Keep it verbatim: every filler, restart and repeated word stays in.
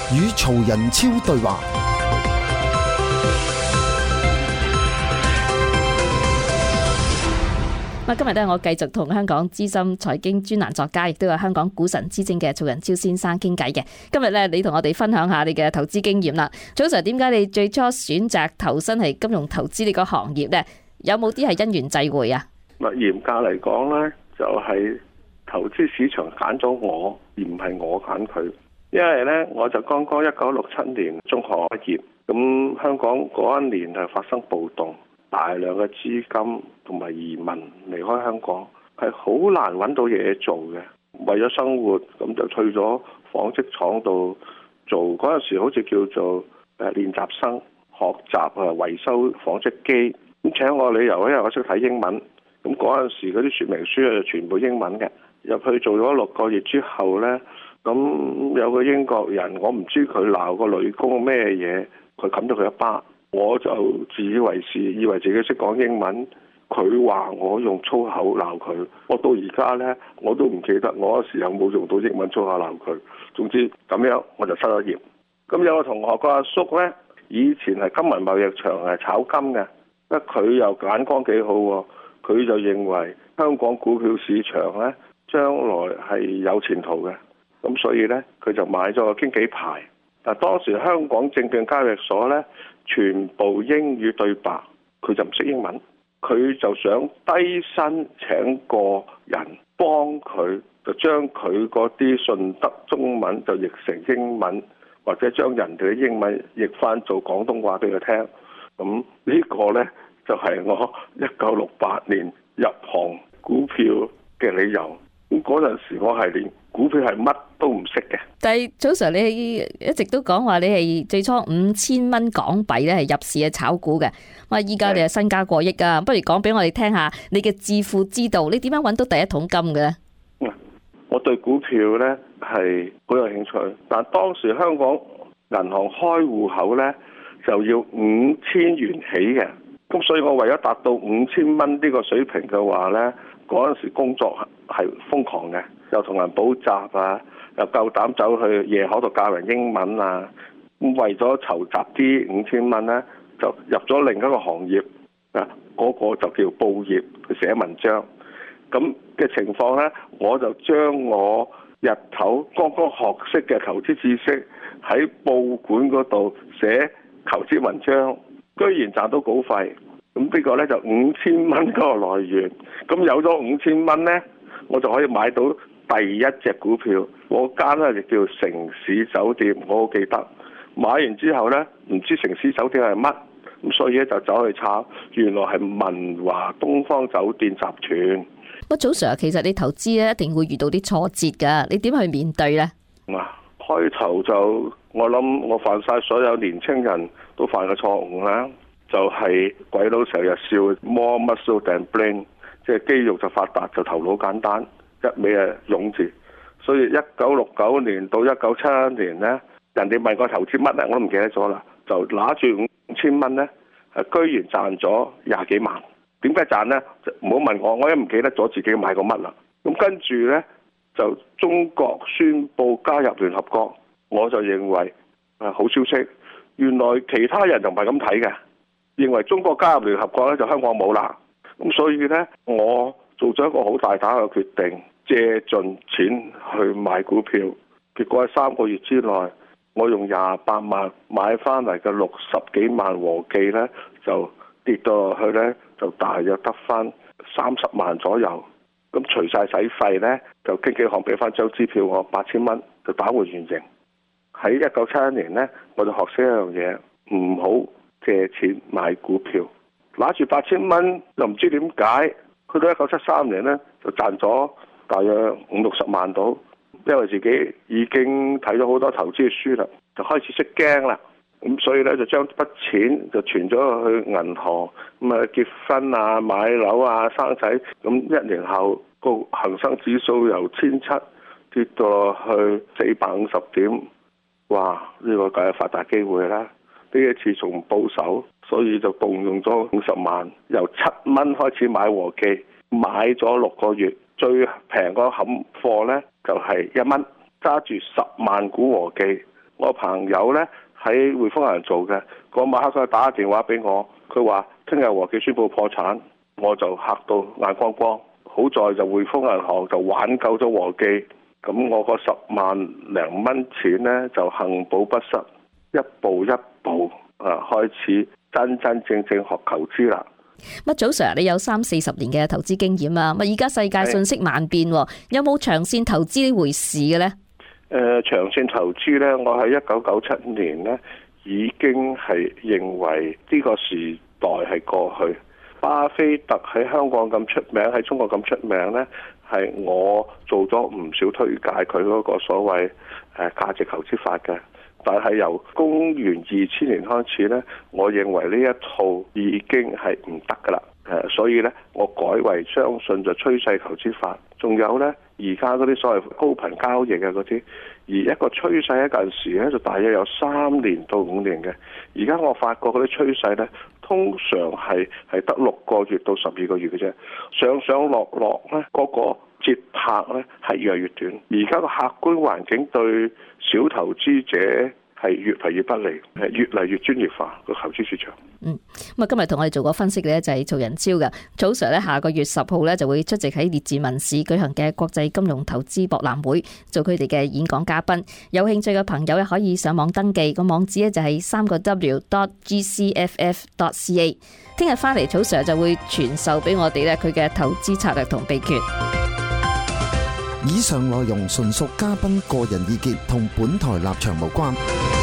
與曹仁超對話。 今日咧，我繼續同香港資深財經專欄作家，亦都有香港股神之稱嘅曹仁超先生傾偈嘅。今日咧，你同我哋分享下你嘅投資經驗啦。早晨，點解你最初選擇投身係金融投資呢個行業呢？有冇啲係因緣際會啊？ 嚴格嚟講呢，就係、是、投資市場揀咗我，而唔係我揀佢。因為呢，我就剛剛一九六七年中學畢業，咁香港嗰一年係發生暴動。大量嘅資金同埋移民離開香港，係好難揾到嘢做嘅。為咗生活，咁就去咗紡織廠度做。嗰陣時好似叫做誒練習生，學習啊維修紡織機。咁請我理由，因為我識睇英文。咁嗰陣時嗰啲說明書就全部英文嘅。入去做咗六個月之後呢，咁有個英國人，我唔知佢鬧個女工咩嘢，佢冚咗佢一巴。我就自以為是，以為自己識講英文。佢話我用粗口鬧佢，我到而家呢，我都唔記得我嗰時有冇用到英文粗口鬧佢。總之咁樣我就失咗業。咁有個同學個阿叔呢，以前係金銀貿易場係炒金嘅，因為佢又眼光幾好喎，佢就認為香港股票市場呢，將來係有前途嘅，咁所以呢，佢就買咗個經紀牌。但當時香港證券交易所呢，全部英語對白，佢就唔識英文，佢就想低薪請個人幫佢，就將佢嗰啲順德中文就譯成英文，或者將人哋嘅英文譯翻做廣東話俾佢聽。咁呢個呢，就係我一九六八年入行股票嘅理由。咁嗰陣時我係連股票係乜都唔識嘅。 但係早上你一直都講話你係最初五千蚊港幣咧係入市嘅炒股嘅，哇！依家你係身家過億啊，不如講俾我哋聽下你嘅致富之道，你點樣揾到第一桶金嘅咧？ 我對股票咧係好有興趣，但當時香港銀行開戶口咧就要五千元起嘅，咁所以我為咗達到五千蚊呢個水平嘅話咧，嗰陣時工作係瘋狂嘅，又同人補習啊，又夠膽走去夜口度教人英文啊。咁為咗籌集啲五千蚊咧，就入咗另一個行業啊，嗰個就叫報業，去寫文章。咁嘅情況咧，我就將我日頭剛剛學識嘅投資知識喺報館嗰度寫投資文章，居然賺到稿費。咁呢個咧就五千蚊嗰個來源。咁有咗五千蚊咧，我就可以買到第一隻股票。嗰間咧就叫城市酒店，我好記得。買完之後咧，唔知城市酒店係乜，咁所以咧就走去炒，原來係文華東方酒店集團。 乜早上其實你投資咧一定會遇到啲挫折㗎，你點去面對呢？ 嗱，開頭就我諗我犯晒所有年青人都犯嘅錯誤啦，就係鬼佬成日笑 more muscle than brain， 即係肌肉就發達，就頭腦簡單，一味啊勇字。所以一九六九年到一九七一年呢，人哋問我投資乜呢，我都唔記得咗啦，就拿住五千蚊呢，係居然賺咗廿幾萬。點解賺呢？唔好問我，我都唔記得咗自己買過乜啦。咁跟住呢，就中國宣布加入聯合國，我就認為啊好消息。原來其他人就唔係咁睇嘅，認為中國加入聯合國呢，就香港冇啦。咁所以呢，我做咗一個好大膽嘅決定，借盡錢去買股票。結果喺三個月之內，我用廿八萬買翻嚟嘅六十幾萬和記呢，就跌到落去呢，就大約得翻三十萬左右。咁除晒使費呢，就經紀行俾翻張支票我八千蚊，就打回原形。喺一九七一年呢，我就學識一樣嘢，唔好借錢買股票。拿住八千蚊又唔知點解，去到一九七三年呢，就賺咗大約五六十萬到。因為自己已經睇咗好多投資嘅書啦，就開始識驚啦。咁所以咧就將筆錢就存咗去銀行，咁啊結婚啊、買樓啊、生仔。咁一年後個恒生指數由千七跌到去四百五十點，哇！呢個梗係發達機會啦。呢一次仲報仇，所以就動用咗五十萬，由七蚊開始買和記，買咗六個月，最平嗰冚貨呢就係一蚊，揸住十萬股和記。 我朋友呢喺匯豐銀做嘅，嗰晚黑佢打個電話俾我，佢話聽日和記宣布破產，我就嚇到眼光光。好在就匯豐銀行就挽救咗和記，咁我個十萬零蚊錢呢就幸保不失，一步一步啊開始真真正正學投資啦。 乜早 Sir 你有三四十年嘅投資經驗啊，乜而家世界瞬息萬變，有冇長線投資呢回事嘅呢？ 誒、呃，長線投資呢，我喺一九九七年呢已經係認為呢個時代係過去。巴菲特喺香港咁出名，喺中國咁出名呢，係我做咗唔少推介佢嗰個所謂誒價值投資法嘅。但係由公元二千年開始呢，我認為呢一套已經係唔得噶啦。誒，所以呢，我改為相信就趨勢投資法。仲有呢，而家嗰啲所謂高頻交易嘅嗰啲，而一個趨勢一陣時呢，就大約有三年到五年嘅。而家我發覺嗰啲趨勢呢，通常係係得六個月到十二個月嘅啫，上上落落呢，嗰個節拍呢係越嚟越短。而家個客觀環境對小投資者係越嚟越不利，係越嚟越專業化個投資市場。 嗯，咁啊，今日同我哋做個分析嘅咧就係曹仁超嘅。早 Sir 咧下個月十號咧就會出席喺列治文市舉行嘅國際金融投資博覽會，做佢哋嘅演講嘉賓。有興趣嘅朋友咧可以上網登記，個網址咧就係三個 W dot G C F F dot C A。聽日翻嚟，曹 Sir 就會傳授俾我哋咧佢嘅投資策略同秘訣。 以上內容純屬嘉賓個人意見，同本台立場無關。